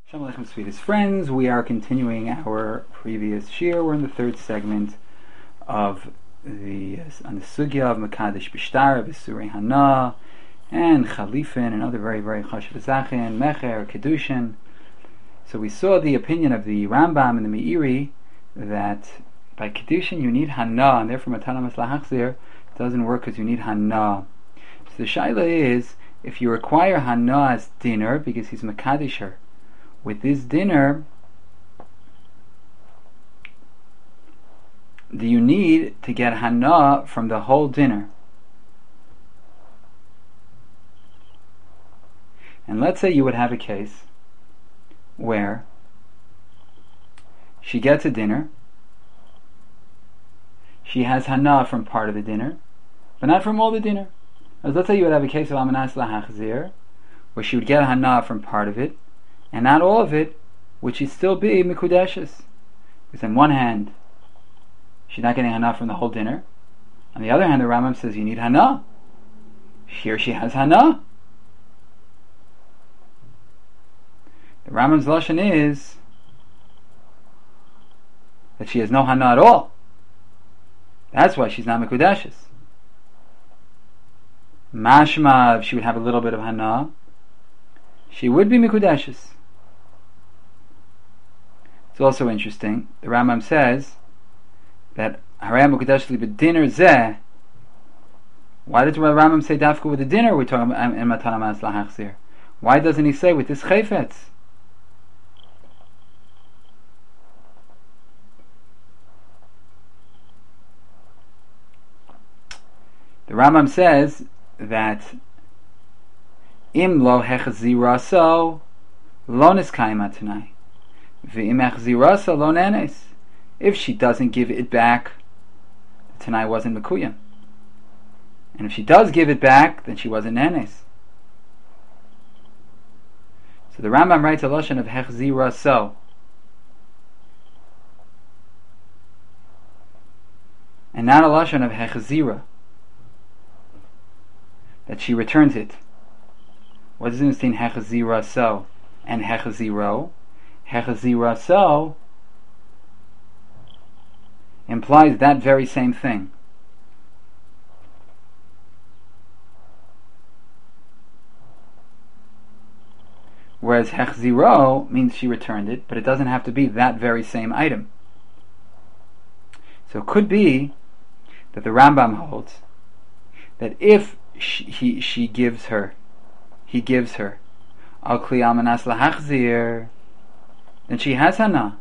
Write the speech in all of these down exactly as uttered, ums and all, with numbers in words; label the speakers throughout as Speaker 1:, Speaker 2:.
Speaker 1: Shalom Aleichem, sweetest friends. We are continuing our previous shir. We're in the third segment of the on the sugya of Mekadesh Bishtar, V'surei Hana, and Chalifin, and other very, very chashuv zachin, Mecher, Kedushin. So we saw the opinion of the Rambam and the Meiri that by Kedushin you need Hana, and therefore Matana Maslach Achzir doesn't work because you need Hana. So the shaila is, if you require Hana as dinner because he's Mekadesher, with this dinner, do you need to get Hana from the whole dinner? And let's say you would have a case where she gets a dinner, she has Hana from part of the dinner, but not from all the dinner. As let's say you would have a case of Amanas Lahachzir, where she would get Hana from part of it, and not all of it, which should still be Mikudeshes. Because on one hand, she's not getting Hana from the whole dinner. On the other hand, the Rambam says you need Hana. Here she has Hana. The Rambam's lashon is that she has no Hana at all. That's why she's not Mikudeshes. Mashma, if she would have a little bit of Hana, she would be Mikudeshes. It's also interesting, the Rambam says that Harayam Mukadeshli b'dinner zeh. Why did the Rambam say dafka with the dinner we're talking about in Matana Maslach Achzir? Why doesn't he say with this chayfetz? The Rambam says that im lo hechazira so lo niskayim atanai. If she doesn't give it back, the Tanai wasn't Mekuyim. And if she does give it back, then she wasn't Nenes. So the Rambam writes a lashon of Hechzira so. And not a lashon of Hechzira, that she returns it. What does it mean Hechzira so and Hechziro? Hechazira so implies that very same thing. Whereas Hechziro means she returned it, but it doesn't have to be that very same item. So it could be that the Rambam holds that if she, he, she gives her, he gives her, Al Kli Amanas Lahachzir, then she has Hana.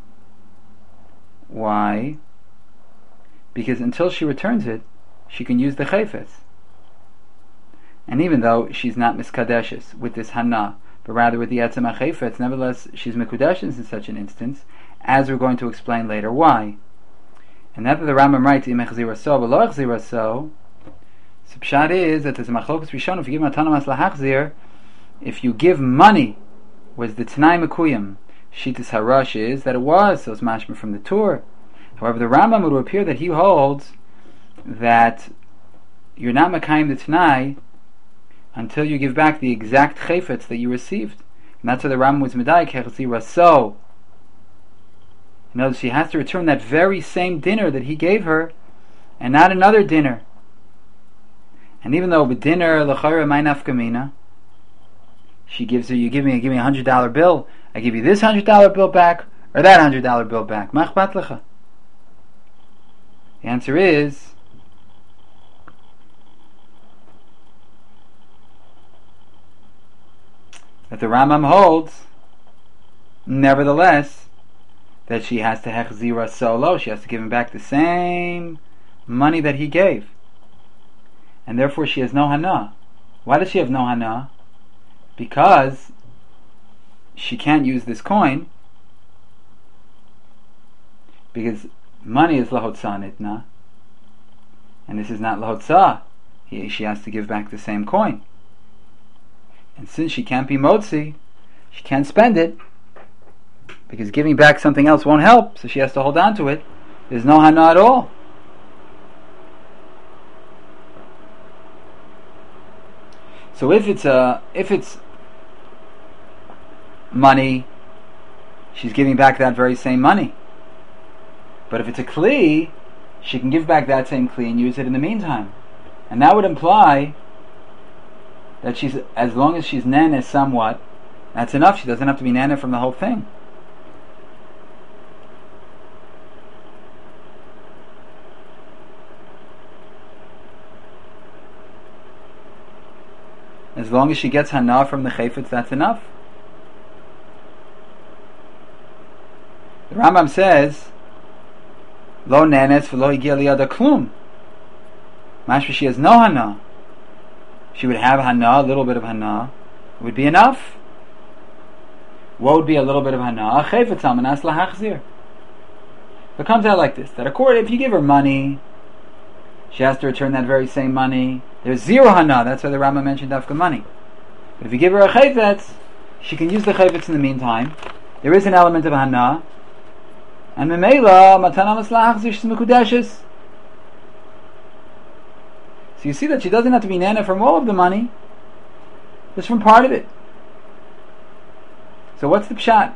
Speaker 1: Why? Because until she returns it, she can use the chayfetz. And even though she's not miskadeshes with this Hana, but rather with the etzem chayfetz, nevertheless she's mikudeshes in such an instance, as we're going to explain later. Why? And that the Rambam writes, Im echzira so, v'lo echzira so, so pshat is that there's a machlokas rishon, if you give matana maslach achzir, if you give money, was the Tanai Mekuyim, Shitas Harash is that it was, so it's mashma from the Tur. However, the Rambam would appear that he holds that you're not Mekayim the Tanai until you give back the exact chayfetz that you received. And that's why the Rambam was Medayik Hechzira so. In other words, she has to return that very same dinner that he gave her, and not another dinner. And even though the dinner l'chara may nafkamina, she gives her, you give me, give me a hundred dollar bill. I give you this hundred dollar bill back, or that hundred dollar bill back. Machbat lecha. The answer is that the Rambam holds, nevertheless, that she has to hechzira solo. She has to give him back the same money that he gave, and therefore she has no hana. Why does she have no hana? Because she can't use this coin, because money is lahotza nitna, and this is not lahotza. She has to give back the same coin, and since she can't be motzi, she can't spend it, because giving back something else won't help, so she has to hold on to it. There's no hana at all. So if it's a if it's money she's giving back that very same money. But if it's a kli, she can give back that same kli and use it in the meantime. And that would imply that she's, as long as she's nana somewhat, that's enough. She doesn't have to be nana from the whole thing. As long as she gets hana from the chayfetz, that's enough. The Rambam says, Lo nenes v'lo higia liyada klum. Mashma, she has no hana. She would have hana, a little bit of hana. It would be enough. What would be a little bit of hana? Chayfetz amanas lahachzir. It comes out like this: that according, if you give her money, she has to return that very same money. There's zero hana. That's why the Rambam mentioned dafka money. But if you give her a chayfetz, she can use the chayfetz in the meantime. There is an element of hana, and memela matana maslach zish mekudeshes. So you see that she doesn't have to be nana from all of the money, just from part of it. So what's the pshat?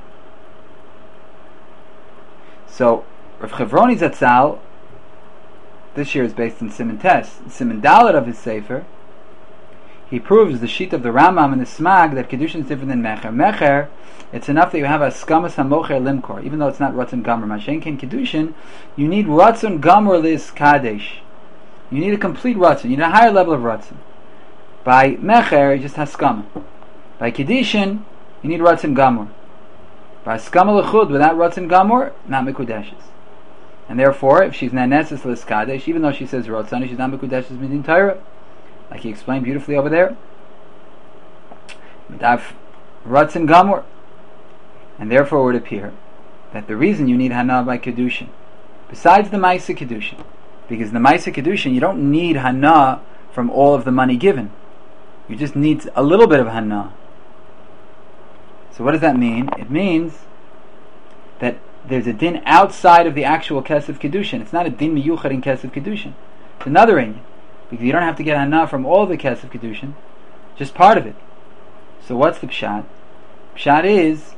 Speaker 1: So Rav Chevroni Zatzal, this year is based on Siman Tes, Siman Dalet of his Sefer. He proves the sheet of the Rambam and the Smag that Kedushin is different than Mecher. Mecher, it's enough that you have a Skamas HaMocher Limkor, even though it's not Ratzon Gamor. Mashen Ken Kedushin, you need Ratzon Gamor Liz Kadesh. You need a complete Ratzon, you need a higher level of Ratzon. By Mecher, you just have Skama. By Kedushin, you need Ratzon Gamor. By Skama L'chud, without Ratzon Gamor, not Mekudeshes. And therefore, if she's Nanesis Liz Kadesh, even though she says Ratzon, she's not Mekudeshes Midin Torah, like he explained beautifully over there. Midav Ratzon Gamor. And therefore it would appear that the reason you need Hana by Kedushin, besides the Maisa Kedushin, because the Maisa Kedushin, you don't need Hana from all of the money given. You just need a little bit of Hana. So what does that mean? It means that there's a din outside of the actual Kesef Kedushin. It's not a din miyuchad in Kesef Kedushin. It's another inyan. Because you don't have to get Hana from all the Kesef Kedushin, just part of it. So what's the Pshat? Pshat is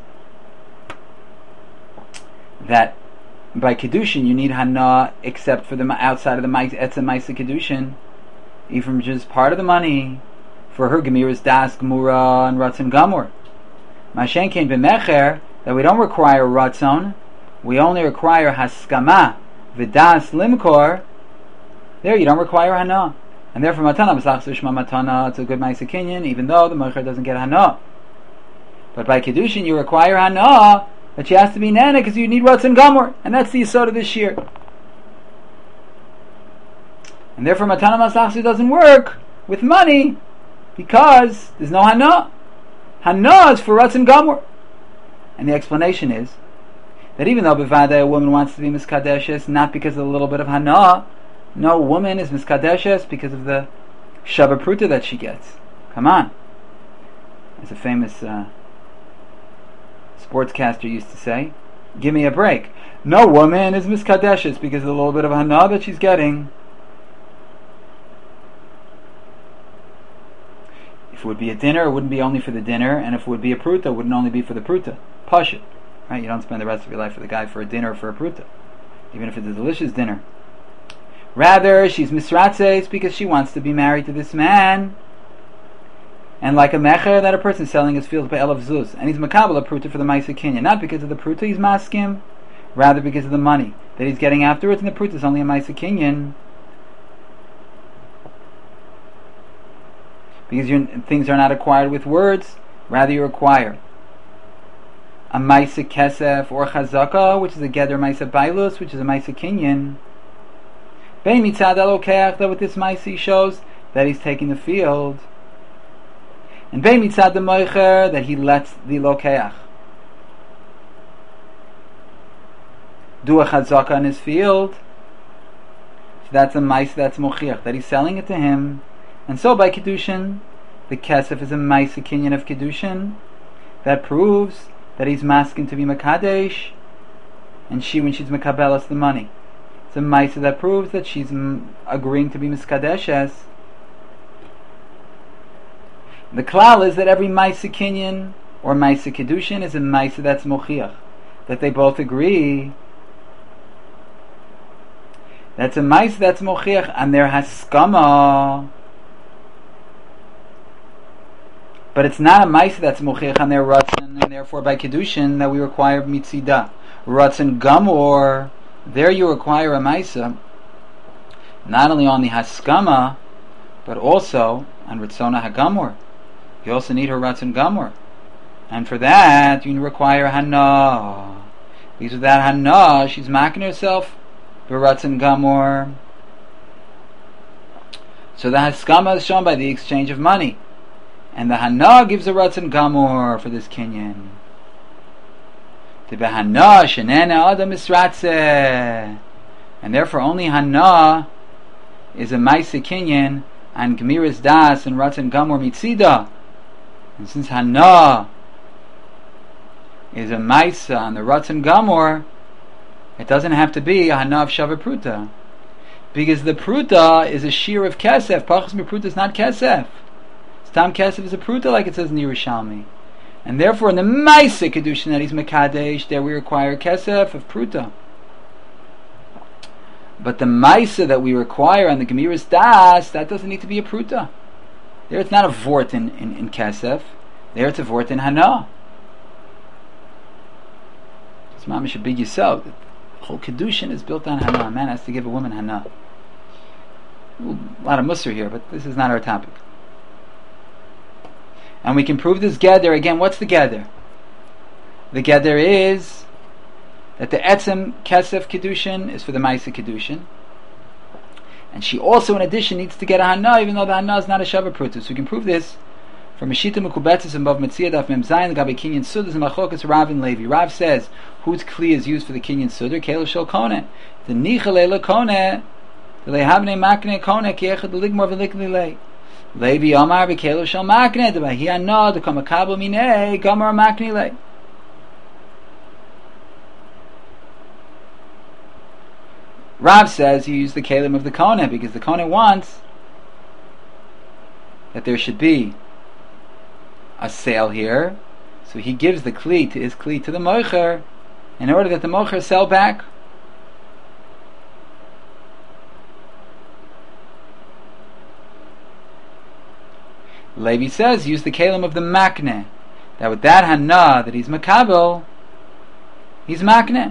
Speaker 1: that by Kedushin you need Hana except for the outside of the Etzem Maisa Kedushin, even just part of the money. For her Gemiras Das, Gemura, and Ratzon Gamor. Mashen Kein B'Mecher, that we don't require Ratzon, we only require Haskama, V'das Limkor. There you don't require Hana. And therefore Matana, B'slach Sushma Matana, it's a good Maisa Kinyan, even though the Mecher doesn't get Hana. But by Kedushin you require Hana, that she has to be Nana, because you need Ratzon Gamor. And that's the Yisod of this year. And therefore Matana Masachsu doesn't work with money, because there's no Hana. Hana is for Ratzon Gamor. And the explanation is that even though Bevada a woman wants to be Miskadeshes, not because of a little bit of Hana, no woman is Miskadeshes because of the Shabbat Pruta that she gets. Come on. As a famous uh, sportscaster used to say, give me a break. No woman is Miskadeshes because of the little bit of Hana that she's getting. If it would be a dinner, it wouldn't be only for the dinner, and if it would be a pruta, it wouldn't only be for the pruta. Pashut, right? You don't spend the rest of your life with a guy for a dinner or for a pruta, even if it's a delicious dinner. Rather, she's misratzes because she wants to be married to this man. And like a mecher, that a person selling his fields by Elav Zuz, and he's makabel a pruta for the Maisa Kinyan, not because of the pruta he's maskim, rather because of the money that he's getting afterwards, and the pruta is only a Maisa Kinyan. Because your, things are not acquired with words, rather you acquire a Maisa Kesef or Chazaka, which is a Geder Maisa Bailus, which is a Maisa Kinyan. Bein mitzad elokech, that with this Maisa shows that he's taking the field. And bein mitzad the Moicher, that he lets the Lokeach do a Chazaka in his field. So that's a Maisa, that's Mochiach, that he's selling it to him. And so by Kedushin, the Kesef is a Maisa Kinyan of Kedushin. That proves that he's masking to be Makadesh, and she, when she's Makabelas, the money. It's a Maisa that proves that she's m- agreeing to be Miskadeshes. The klal is that every Maisa Kinyan or Maisa Kedushin is a Maisa that's Mochiach. that they both agree that's a mais that's mochiach and their haskama, but it's not a mais that's mochiach on their ratzon, and therefore by kedushin that we require mitzida. Ratzon gamor, there you require a maisa, not only on the haskama, but also on ritzona hagamor. You also need her ratzon gamor, and for that you require hana. Because with that hana, she's making herself b'ratzon gamor. So the haskama is shown by the exchange of money, and the hana gives a ratzon gamor for this kinyan. The behana shenena adam misratze, and therefore only hana is a maisa kinyan and gemiras das and ratzon gamor mitzida. And since hana is a maisa on the ratzon gamor, it doesn't have to be a hana of shava pruta, because the pruta is a shear of kesef. Pachas mi pruta is not kesef. Stam kesef is a pruta, like it says in the Yerushalmi, and therefore in the maisa kedushin that he's mekadesh, there we require kesef of pruta. But the maisa that we require on the gemiras das, that doesn't need to be a pruta. There it's not a vort in, in, in kesef. There it's a vort in hana. It's mamish a big yisod. The whole kedushin is built on hana. A man has to give a woman hana. A lot of musar here, but this is not our topic. And we can prove this gather again. What's the gather? The gather is that the etzem kesef kedushin is for the ma'isa kedushin, and she also, in addition, needs to get a hana, even though the hana is not a shava pruta. So we can prove this from Meshita Mekubetzis and Bav Metzia Daf Mem Zayin Gabe Kinyan Sudas and Machokas Rav and Levi. Rav says whose kli is used for the Kinyan Sudar? Kelev Shel Kone. The Nichale Le Kone. The Lehavne Makne Kone Kiechad Ligmor Velikli Le. Levi Omar Bekelev Shel Makne. The Bahi Anod the Kamakabo Mine Gomar Makne Le. Rav says you use the kelim of the Kone because the Kone wants that there should be a sale here, so he gives the kli to his kli to the mocher in order that the mocher sell back. Levi says use the kelim of the makne, that with that hana that he's makabel, he's makne.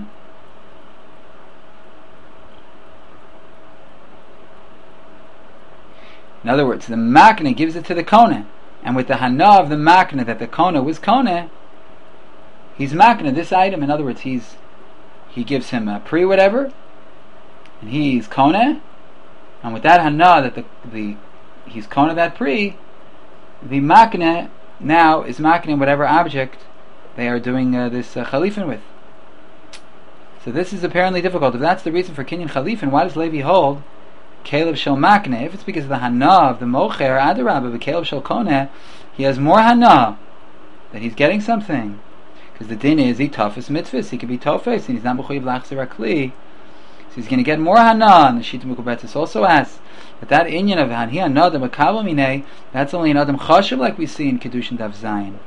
Speaker 1: In other words, the makne gives it to the kone, and with the hana of the makne that the kone was kone, he's makne this item. In other words, he's he gives him a pre whatever, and he's kone, and with that hana that the the he's kone that pre, the makne now is makne whatever object they are doing uh, this uh, chalifin with. So this is apparently difficult. If that's the reason for kinyan chalifin, why does Levi hold Kelev Shel Makne? If it's because of the hana of the mocher, adarabba, but Kelev Shel Kone, he has more hana, that he's getting something. Because the din is, he toughest mitzvahs, he could be tofes, and he's not mechuyev lachzer akli. So he's going to get more hana, and the Shita Mekubetzis also asks, that that inyan of han, he hana, the makabel minei, that's only an adam chashav like we see in Kedushin Daf Zayin.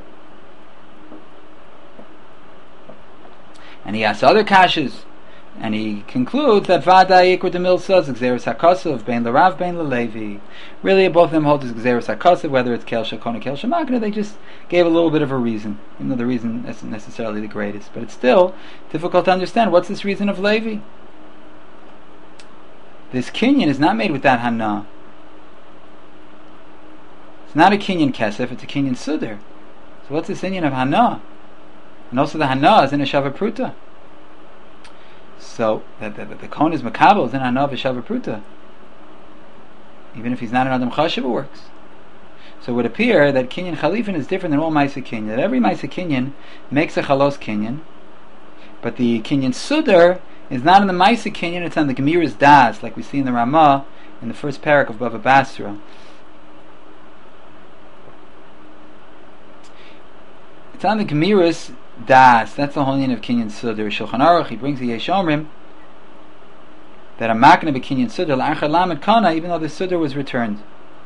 Speaker 1: And he asks other kashas, and he concludes that Vadai Ikur Demil says Gzeres HaKosav Bein L'Rav Bein L'Levi. Really, both of them hold as Gzeres HaKosav, whether it's Kel Shekona Kel Shemakna. They just gave a little bit of a reason, even though the reason isn't necessarily the greatest. But it's still difficult to understand. What's this reason of Levi? This kinyan is not made with that hana. It's not a kinyan kesef, it's a kinyan sudar. So what's this inyan of hana? And also the hana is in a shava pruta. So the the, the, the kon is makabel is in hana v'shava pruta. Even if he's not an adam chashav, it works. So it would appear that kinyan chalifin is different than all ma'isa kinyan. That every ma'isa kinyan makes a chalos kinyan, but the kinyan sudar is not in the ma'isa kinyan; it's on the gemiras das, like we see in the Ramah in the first parak of Bava Basra. It's on the gemiras das. That's the whole name of kinyan sudar. Shulchan Aruch, he brings the Yesh Omrim that a makna be kinyan sudar la'achar lamed kana, even though the sudar was returned.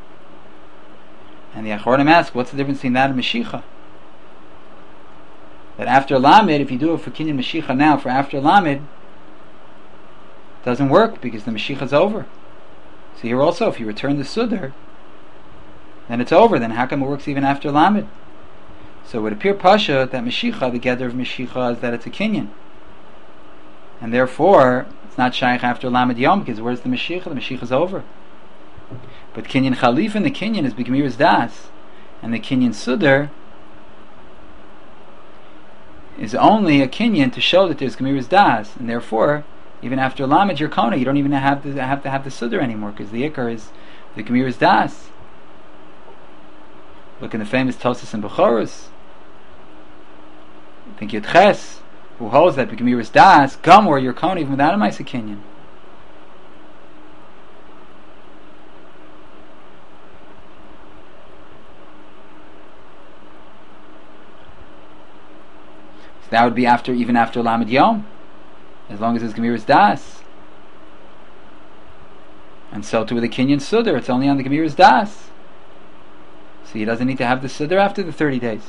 Speaker 1: And the Achronim ask, what's the difference between that and Mashicha? that after Lamed, if you do it for Kinyan Mashiach now, for after Lamed, it doesn't work because the Mashiach is over. So here also, if you return the Sudar, then it's over. Then how come it works even after Lamed? So it would appear Pasha that Mashiach, the gather of Mashiach, is that it's a Kinyan. And therefore, it's not Shaykh after Lamed Yom, because where's the Mashiach? The Mashiach is over. But Kinyan Chalif and the Kinyan is B'Gemiras Das. And the Kinyan Sudar is only a Kinyan to show that there's Gemiras Das. And therefore, even after Lamed Yerkona, you don't even have to have to have the Sudar anymore, because the Ikar is the Gemiras Das. Look in the famous Tosas and Bechorus. I think Yudches, who holds that B'Gemiras Das, Gamor Yerkona, even without a Maisa Kinyan. That would be after, even after Lamed Yom, as long as it's Gemiras Das. And so too with the Kinyan Sudar, it's only on the Gemiras Das. So he doesn't need to have the Sudar after the thirty days.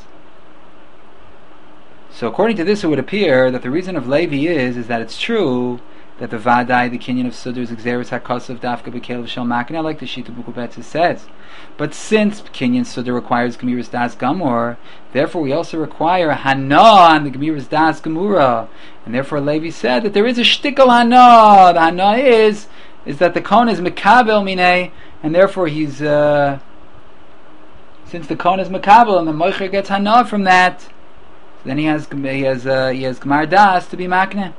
Speaker 1: So according to this, it would appear that the reason of Levi is, is that it's true that the Vadai, the Kinyan of Sudar, is Xeris HaKos of Dafka B'Kelev Shel Makna, like the Shita Bukubetza says. But since Kinyan Sudar requires Gemiras Das Gamor, therefore we also require Hana on the Gemiras Das Gemura. And therefore Levi said that there is a shtikal Hana. The Hana is, is that the Kohen is Mekabel Minei, and therefore he's, uh, since the Kohen is Mekabel, and the Moicher gets Hana from that, so then he has, he has, uh, he has Gemar Das to be Makne.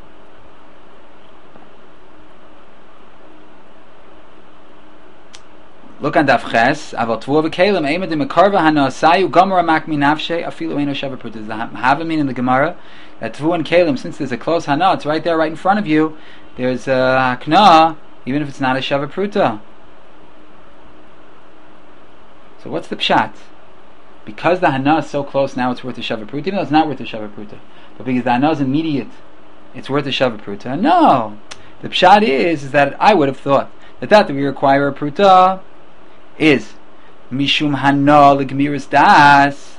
Speaker 1: Look on Daf Ches. Aval Tvuah v'Kelim Eimed Mekarva Hana Sayu Gamara Mak Minavshe Afilu Eino Shava Pruta. There's a Havamin in the Gemara that Tvuah and Kelim, since there's a close Hana, it's right there, right in front of you. There's a Hakna, even if it's not a Shava Pruta. So what's the pshat? Because the Hana is so close, now it's worth a Shava Pruta, even though it's not worth a Shava Pruta. But because the Hana is immediate, it's worth a Shava Pruta. No, the pshat is is that I would have thought that that, that we require a Pruta is Mishum Hana L'Gemiras Das.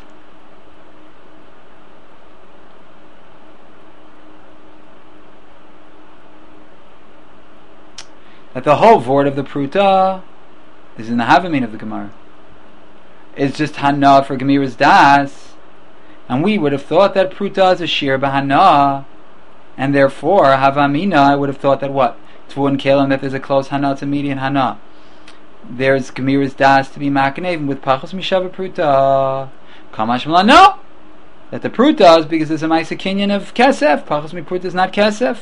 Speaker 1: That the whole vort of the Pruta is in the Havamin of the Gemara. It's just Hana for Gemiras Das. And we would have thought that Pruta is a Shir B'Hana. And therefore, Havamina, I would have thought that what? Tvu and Kelim, that there's a close Hana, it's a median Hana. There's Gemiras Das to be Maknev with Pachos Mishava Pruta. Kamash Mala, no! That the Pruta is because there's a Maisa Kinyan of Kesef. Pachos Mipruta is not Kesef.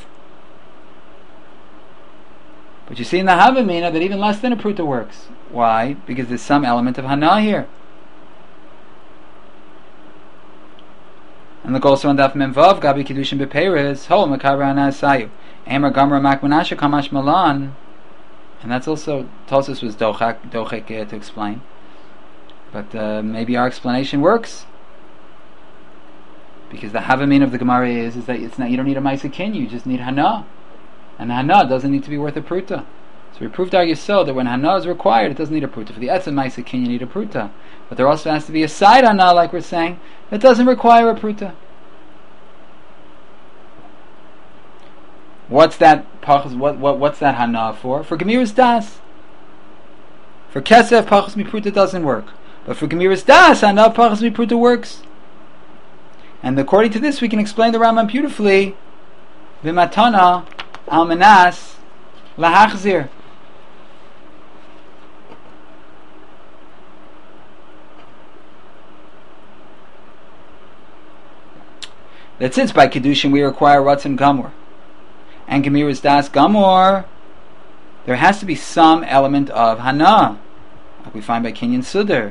Speaker 1: But you see in the Havamina that even less than a Pruta works. Why? Because there's some element of Hana here. And look also on Daf Memvav, Gabi Kiddushin B'Peiris, Ho Makabra Hana Sayu. Amar Gamra Makmanasha Kamash Malan. And that's also, Tosus was dochak, dochek uh, to explain. But uh, maybe our explanation works. Because the Havamin of the Gemara is, is that it's not, you don't need a Maisa Kin, you just need Hana. And the Hana doesn't need to be worth a Pruta. So we proved our Yisod that when Hana is required, it doesn't need a Pruta. For the Etzem Maisa Kin, you need a Pruta. But there also has to be a side Hana, like we're saying, that doesn't require a Pruta. What's that? What what what's that Hana for? For Gemiras Das. For Kesef, Pachos Mipruta doesn't work, but for Gemiras Das, Hana Pachos Mipruta works. And according to this, we can explain the Rambam beautifully. V'matana almanas lahachzir. That since by Kedushin we require Ratzon Gamor and Gemiras Das Gamor, there has to be some element of Hana, like we find by Kinyan Sudar.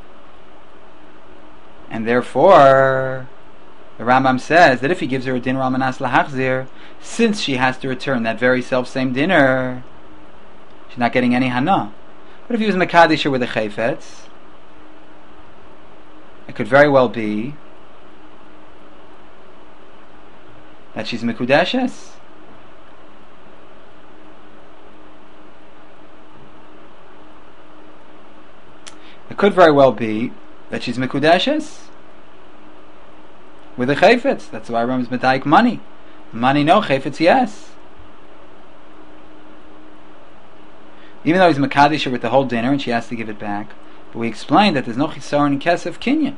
Speaker 1: And therefore, the Rambam says that if he gives her a din Ramanas Lahachzir, since she has to return that very self-same dinner, she's not getting any Hana. But if he was Mekadesh with a Chayfetz, it could very well be that she's Mekudeshes. It could very well be that she's Mekudeshes. with a chayfetz. That's why Rambam is medayik money. Money no, chayfetz yes. Even though he's Makadish with the whole dinner and she has to give it back. But we explained that there's no chisaron in kesef kinyan.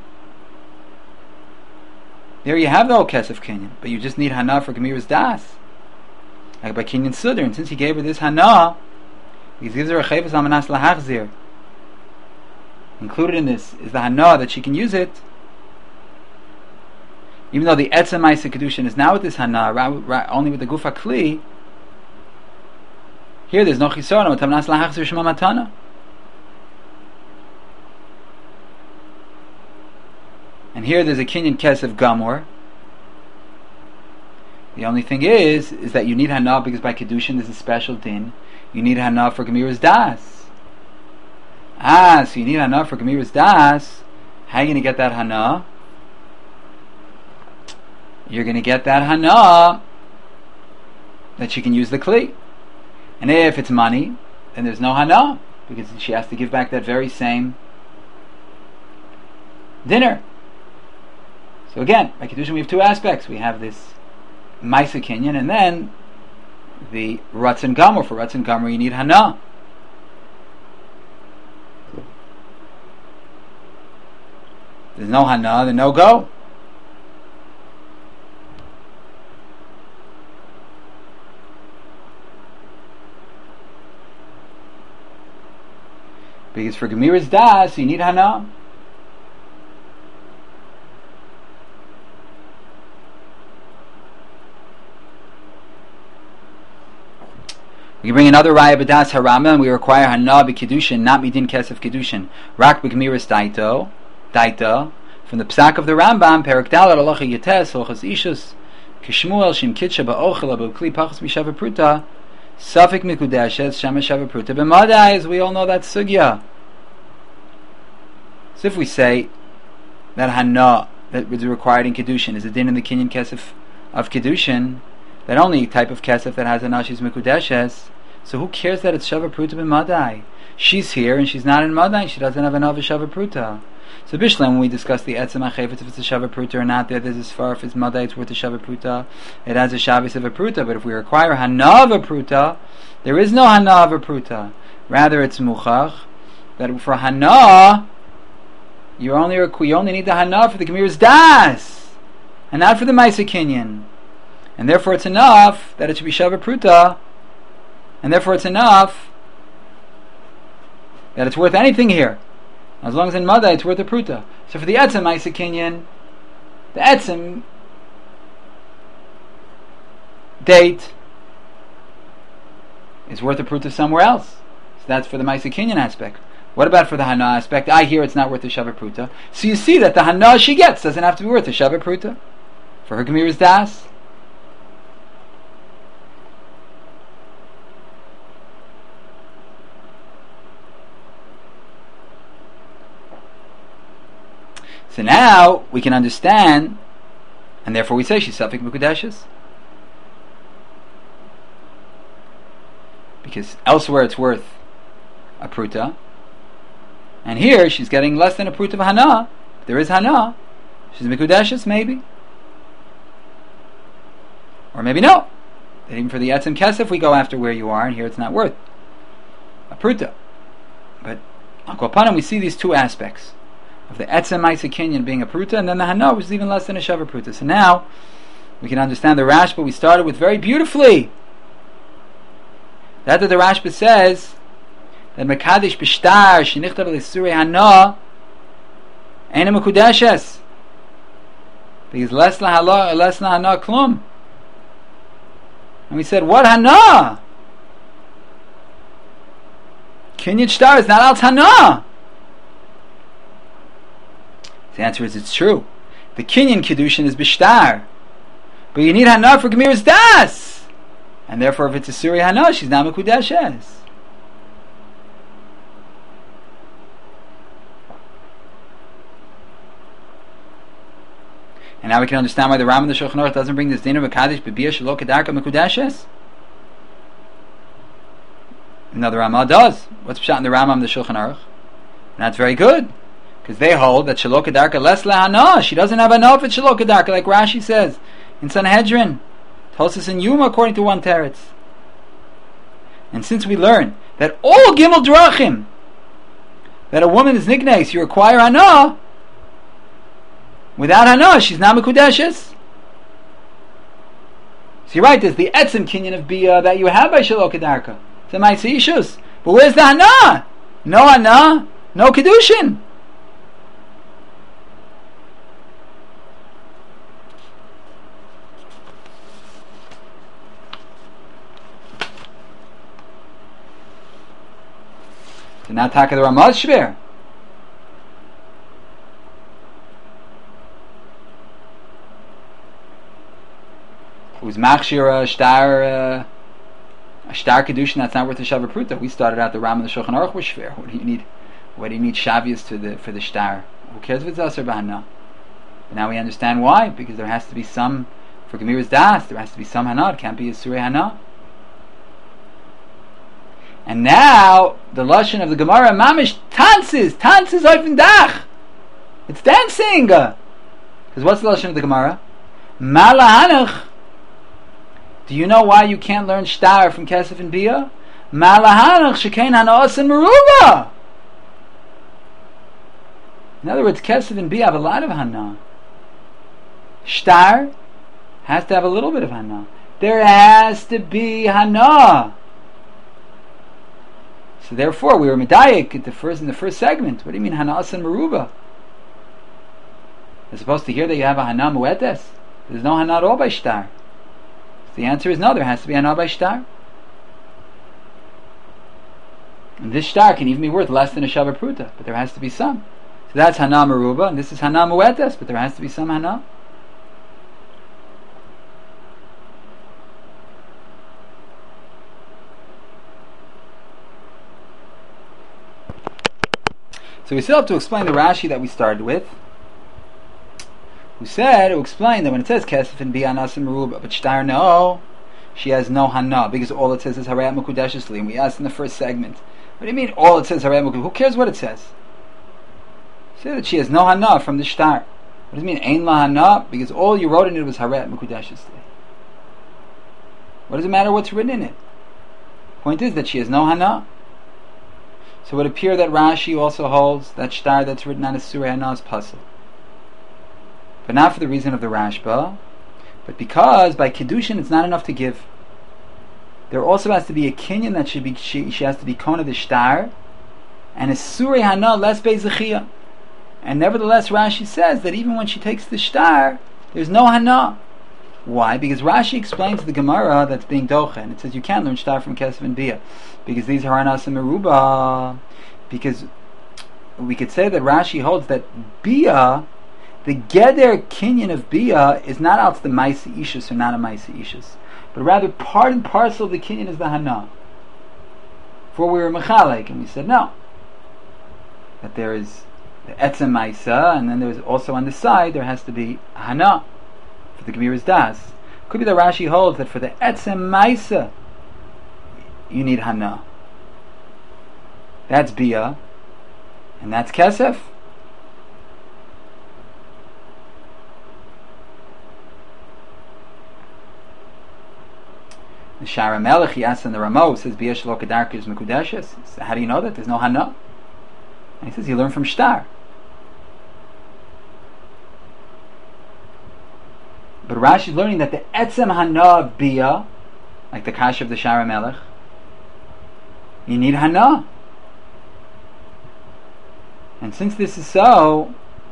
Speaker 1: There you have the whole kesef kinyan, but you just need hana for Gemira's das. Like by kinyan sudar, and since he gave her this hana, he gives her a chayfetz amanas lahachzir. Included in this is the hana that she can use it. Even though the etzem ma'aseh kedushin is now with this hana, ra, ra, only with the gufa kli, here there's no chisaron, amanas lahachzir shema matana. And here there's a kinyan kesef gamor. The only thing is, is that you need hana because by kedushin there's a special din. You need hana for Gemira's das. Ah, so you need hana for Gemira's das. How are you going to get that hana? You're going to get that hana that she can use the kli. And if it's money, then there's no hana because she has to give back that very same dinner. So again, by kedushin we have two aspects. We have this ma'aseh kinyan, and then the ratzon gamor. For ratzon gamor, you need hana. There's no hana, then no go. Because for Gemira's das, you need hana. We bring another raya b'das harama, and we require hana b'kedushin, not midin kesef kedushin. Rak b'gemiras daito, daita, from the psak of the Rambam, perak dalet halacha yates, halachas ishus, kishmuel shim kitcha ba'ochel b'kli pachas b'shava pruta, safik mikudeshes shema shava pruta b'madai, as we all know that sugya. So if we say that hana that is required in kedushin is a din in the kinyan kesef of kedushin, that only type of kesef that has hana she's mikudeshes. So who cares that it's Shava Pruta b'madai? She's here and she's not in Madai. She doesn't have enough of Shava Pruta. So Bishlam, when we discuss the Etzem HaChayfetz, if it's a Shava Pruta or not, there, there's as far if it's Madai, it's worth a Shava Pruta. It has a Shabbos of a Pruta. But if we require Hana of a Pruta, there is no Hana of a Pruta. Rather, it's Muchach that for Hana, you only requ- you only need the Hana for the Gemira's Das, and not for the Ma'aseh Kinyan. And therefore, it's enough that it should be Shava Pruta. And therefore it's enough that it's worth anything here. As long as in Madai it's worth a pruta. So for the Etzem Ma'aseh Kinyan, the Etzem date is worth a pruta somewhere else. So that's for the Ma'aseh Kinyan aspect. What about for the Hana aspect? I hear it's not worth a Shava Pruta. So you see that the Hana she gets doesn't have to be worth a Shava Pruta. For her Gemira's Das. So now we can understand, and therefore we say she's Safik Mekudeshes. Because elsewhere it's worth a pruta, and here she's getting less than a pruta of Hana. There is Hana. She's Mekudeshes, maybe. Or maybe no. And even for the Etzem Kesef, we go after where you are, and here it's not worth a pruta. But Al Kol Panim, we see these two aspects of the Etzem Ma'aseh Kinyan being a pruta, and then the Hana, which is even less than a Shava pruta. So now we can understand the Rashba we started with very beautifully. That the Rashba says that Mekadesh Bishtar Shenichtav L'Surei Hana Ein Mekudeshes, because less la Hana less la Hana Klum. And we said, what Hana? Kinyan Shtar is not Al Hana. The answer is it's true. The Kinyan Kedushin is Bishtar, but you need Hana for Gemira's Das, and therefore if it's a Suri Hana, she's not Mekudeshes. And now we can understand why the Ram and the Shulchan Aruch doesn't bring this din of Mekadesh B'biyah Shelo Kedarka Mekudeshes. No, the Rama does. What's pshat in the Rama and the Shulchan Aruch? And that's very good. Because they hold that Shelo Kedarka less lehana. She doesn't have enough at Shelo Kedarka, like Rashi says in Sanhedrin. Tosas and Yuma, according to one teretz. And since we learn that all Gimel Drachim, that a woman is nignes, you require hana. Without hana, she's not mekudeshes. So you're right, there's the etzem kinyan of bia that you have by Shelo Kedarka. It's a ma'aseh ishus. But where's the hana? No hana, no kedushin. So now taka the Ramaz Shver. Who's machshir a star uh, a star kedushin that's not worth a shavar pruta. We started out the Ram and the Shulchan Aruch was shver. What do you need? What do you need shavias to the for the star? Who cares if it's aser b'hana? But now we understand why, because there has to be some for Gemira's das. There has to be some hana. It can't be a surei hana. And now the lashon of the Gemara mamish tanzes tanzes oifen dach. It's dancing. Because what's the lashon of the Gemara? Malahanach. Do you know why you can't learn shtar from kesef and bia? Malahanach shekein hanaos and meruba. In other words, kesef and bia have a lot of hana. Shtar has to have a little bit of hana. There has to be hana. So therefore, we were medayik at the first in the first segment. What do you mean hanas and meruba? As opposed to here that you have a hana muetes. There's no hana at all by shtar. So the answer is no. There has to be hana by shtar. And this shtar can even be worth less than a shavar pruta, but there has to be some. So that's hana meruba, and this is hana muetes, but there has to be some hana. So we still have to explain the Rashi that we started with, who said, who explained that when it says kesef and bi'anas and meruba, but shtar no, she has no hana, because all it says is harayat mekudeshes li. And we asked in the first segment, what do you mean all it says harayat mekudeshes? Who cares what it says? Say that she has no hana from the shtar. What does it mean ein la hana? Because all you wrote in it was harayat mekudeshes li. What does it matter what's written in it? Point is that she has no hana. So it would appear that Rashi also holds that shtar that's written on a surah hana is puzzle. But not for the reason of the Rashba, but because by Kedushin it's not enough to give. There also has to be a kinyan that should be, she, she has to be kona the shtar, and a surah hana less beizachiyah. And nevertheless Rashi says that even when she takes the shtar, there's no hana. Why? Because Rashi explains the Gemara that's being docha, and it says you can't learn shtar from kesef and bia, because these are hanas and meruba. Because we could say that Rashi holds that bia, the geder kinyan of bia, is not out the ma'aseh ishus or not a ma'aseh ishus, but rather part and parcel of the kinyan is the hana. For we were mechalek, and we said no, that there is the etzem ma'aseh, and then there's also on the side there has to be hana. For the Gemira's das, could be that Rashi holds that for the etzem ma'aseh you need hana. That's bia, and that's kesef. The Shara Melech, he asks in the Ramo, says bia shelo kedarka is mekudeshes. So how do you know that? There's no hana. And he says you learn from shtar. But Rashi is learning that the etzem hana of bia, like the kasha of the Shara Melech, you need hana. And since this is so,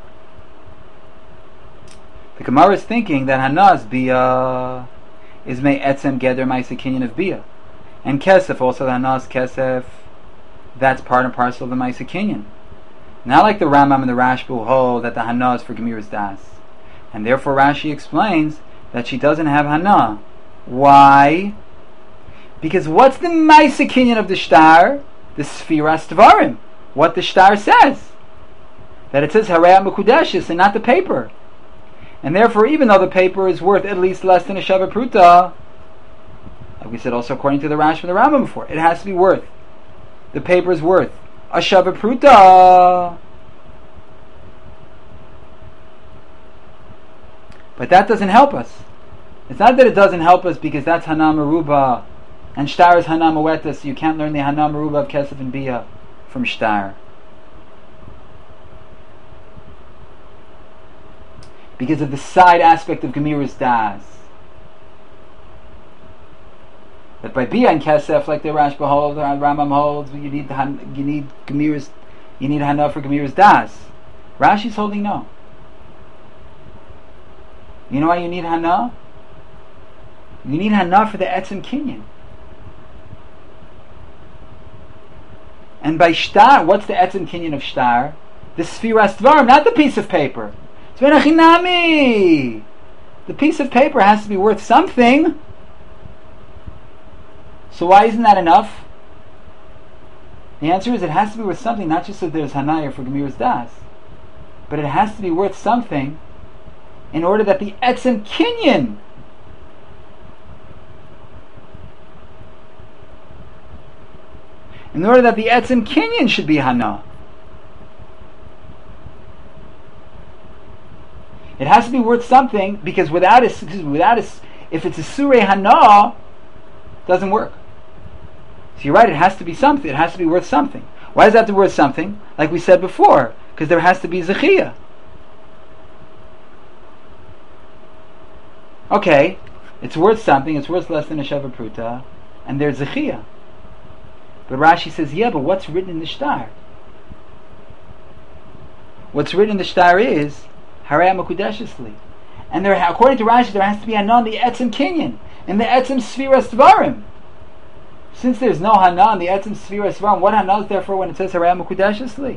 Speaker 1: the Gemara is thinking that hana's bia is may etzem geder ma'aseh kinyan of bia, and kesef also the hana's kesef, that's part and parcel of the ma'aseh kinyan. Not like the Rambam and the Rashba hold that the hana is for Gemira's das. And therefore Rashi explains that she doesn't have hana. Why? Because what's the ma'aseh kinyan of the shtar? The sfiras tvarim. What the shtar says. That it says harayat mekudeshes and not the paper. And therefore, even though the paper is worth at least less than a shavar pruta, like we said also according to the Rashi and the Rambam before, it has to be worth. The paper is worth a shavar pruta. But that doesn't help us. It's not that it doesn't help us because that's Hana Meruba and Shtar is Hana Mueta, so you can't learn the Hana Meruba of Kesef and Bia from Shtar. Because of the side aspect of Gemirus Das. But by Bia and Kesef, like the Rashba holds, or Rambam holds, you need the you need Gemirus, you need Hana for Gemirus Das. Rashi's holding no. You know why you need Hana? You need Hana for the Etzem Kinyan. And by Shtar, what's the Etzem Kinyan of Shtar? The Sfiras Dvarim, not the piece of paper. The piece of paper has to be worth something. So why isn't that enough? The answer is it has to be worth something, not just that there's Hanaya for Gemirus Das, but it has to be worth something in order that the Etzem Kinyan in order that the Etzem Kinyan should be Hana. It has to be worth something, because without a, without a, if it's a Surei Hana, it doesn't work. So you're right, it has to be something, it has to be worth something. Why does it have to be worth something? Like we said before, because there has to be Zechiyah. Okay, it's worth something, it's worth less than a Sheva Pruta, and there's Zechiyah. But Rashi says, yeah, but what's written in the Shtar? What's written in the Shtar is Harei Makudeshesli. And there, according to Rashi, there has to be Hana on the Etzem Kinyan, and the Etzem Sfiras Dvarim. Since there's no Hana on the Etzem Sfiras Dvarim, what Hana is there for when it says Harei Makudeshesli?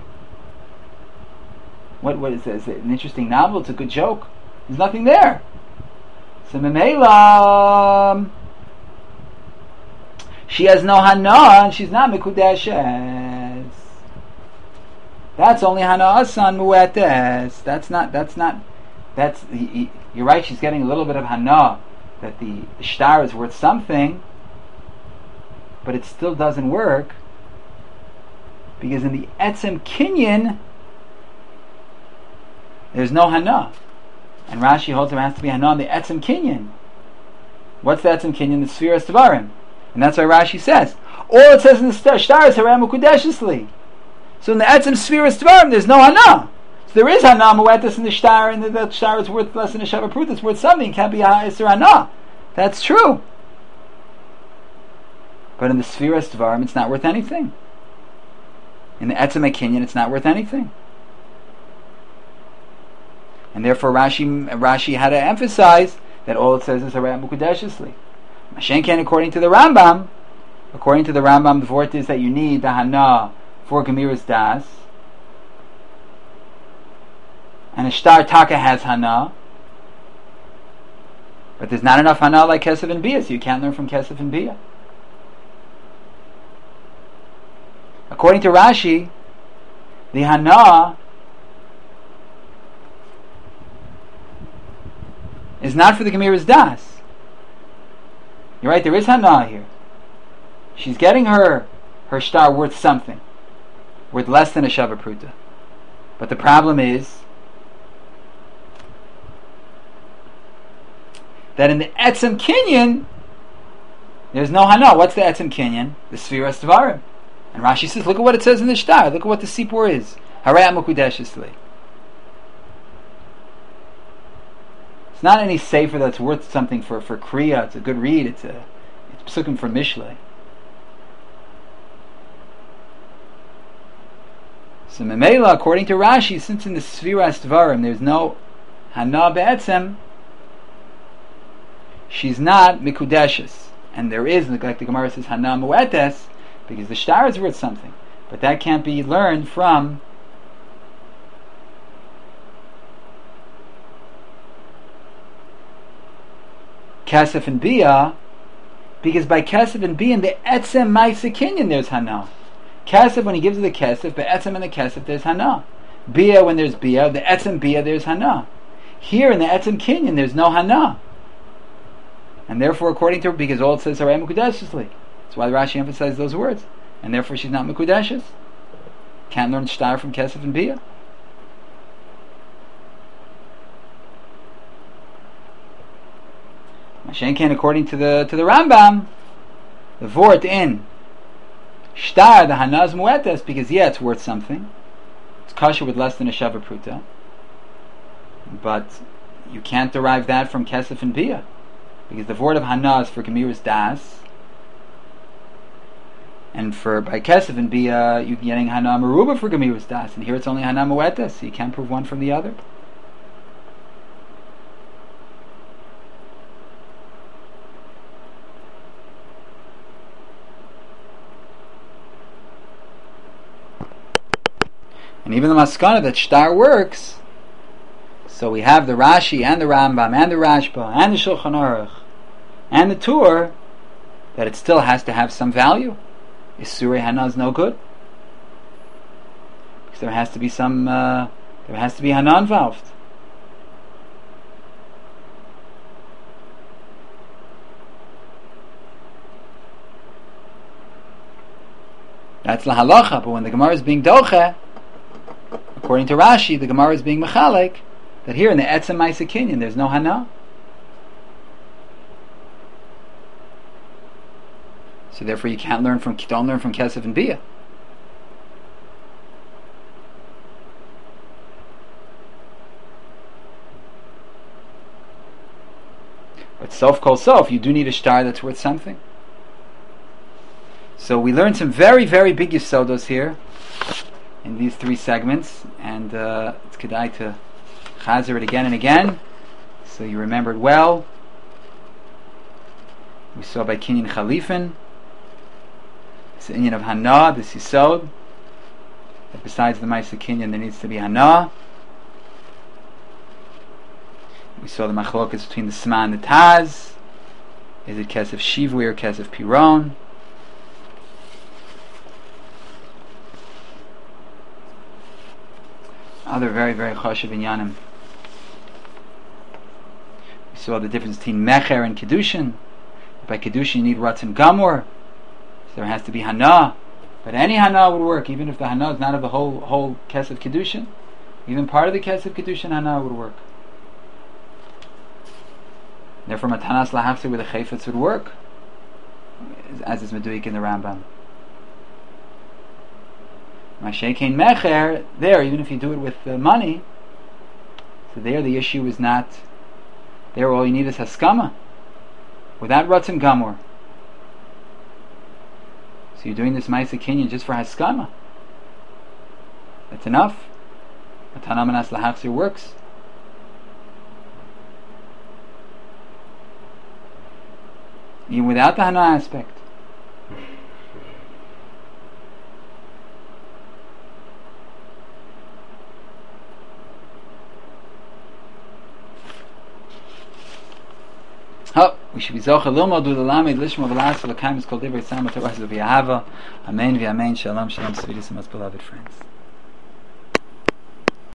Speaker 1: What, what is this? Is it an interesting novel? It's a good joke. There's nothing there. So Memela, she has no Hana, and she's not Mekudeshes. That's only Hana Asan Muetes. That's not, that's not, that's, you're right, she's getting a little bit of Hana, that the, the Shtar is worth something, but it still doesn't work, because in the Etzem Kinyan, there's no Hana. And Rashi holds there has to be Hana on the Etzem Kinyan. What's the Etzem Kinyan? The Sfiras Dvarim. And that's why Rashi says, all it says in the Shtar is Harei Makudeshesli. So in the Etzem Sfiras Dvarim, there's no Hana. So there is Hana Muetas in the Shtar, and the, the Shtar is worth less than a Sheva Pruta, it's worth something, it can't be a Isser Hana. That's true. But in the Sfiras Dvarim, it's not worth anything. In the Etzem Kinyan, it's not worth anything. And therefore Rashi, Rashi had to emphasize that all it says is Harei Makudeshesli. Mashenken, according to the Rambam, according to the Rambam, the vort is that you need the Hana for Gemirus Das, and a Shtar Taka has Hana, but there's not enough Hana like Kesef and Bia, so you can't learn from Kesef and Bia. According to Rashi, the Hana is not for the Gemirus Das. You're right, there is Hana here. She's getting her her Shtar worth something, worth less than a Sheva Pruta. But the problem is that in the Etzem Kinyan, there's no Hana. What's the Etzem Kinyan? The Sfiras Dvarim. And Rashi says, look at what it says in the Shtar. Look at what the Sipur is. Harei Makudeshesli. It's not any sefer that's worth something for, for Kriya. It's a good read. It's a it's psukim for Mishlei. So Memela, according to Rashi, since in the Sfiras Dvarim there's no Hana Be'etzem, she's not Mikudeshes. And there is, like the Gemara says, Hana Muetes, because the Shtar is worth something. But that can't be learned from Kesef and Bia, because by Kesef and Bia in the Etzem Maisa Kinyan there's Hana. Kesef, when he gives the Kesef, but Etzem and the Kesef there's Hana. Bia, when there's Bia, the Etzem Bia there's Hana. Here in the Etzem Kinyan there's no Hana. And therefore, according to her, because all it says Harei Makudeshesli, that's why Rashi emphasizes those words. And therefore she's not Makudeshes. Can't learn Shtar from Kesef and Bia. Mashenken, according to the to the Rambam, the vort in shtar, the hanaz muetes, because yeah, it's worth something. It's kosher with less than a shava pruta, but you can't derive that from kesef and bia, because the vort of hanaz for gemiras das, and for by kesef and bia you're getting hana meruba for gemiras das, and here it's only hana muetes, so you can't prove one from the other. And even the maskana that shtar works, so we have the Rashi and the Rambam and the Rashba and the Shulchan Aruch and the Tur, that it still has to have some value. Isurei Hana is no good, because there has to be some, uh, there has to be Hana involved. That's la halacha, but when the Gemara is being doche, according to Rashi, the Gemara is being mechalek that here in the Etzem Ma'aseh Kinyan there's no hana. So therefore you can't learn from don't learn from Kesef and Bia. But sof kol sof, you do need a shtar that's worth something. So we learned some very, very big yisodos here in these three segments, and uh, it's kedai to chazer it again and again, so you remember it well. We saw by Kinyan Chalifin, it's the inyan of Hana, this yisod, that besides the Ma'aseh Kinyan there needs to be Hana. We saw the machlokas between the Sma and the Taz. Is it Kesef Shivui or Kesef Piron? Other very, very choshev inyanim. We saw the difference between Mecher and Kedushin. By Kedushin you need Ratzon Gamor, so there has to be Hana. But any Hana would work, even if the Hana is not of the whole whole Kesef Kedushin. Even part of the Kesef Kedushin Hana would work. Therefore Matanas Lahafse with the Chayfetz would work, as is Meduik in the Rambam. Mashekein Mecher, there, even if you do it with uh, money, so there the issue is not, there all you need is Haskama, without Ratzon Gamor. So you're doing this Ma'aseh Kinyan just for Haskama. That's enough. Matana Manas Lahachzir works. Even without the Hana aspect. Oh, we should be zocher lilmod du l'lamed lishma v'las v'lakayim is called divrei tzam v'torah v'yahava. Amen v'amen. Shalom, shalom, sweetest and most beloved friends.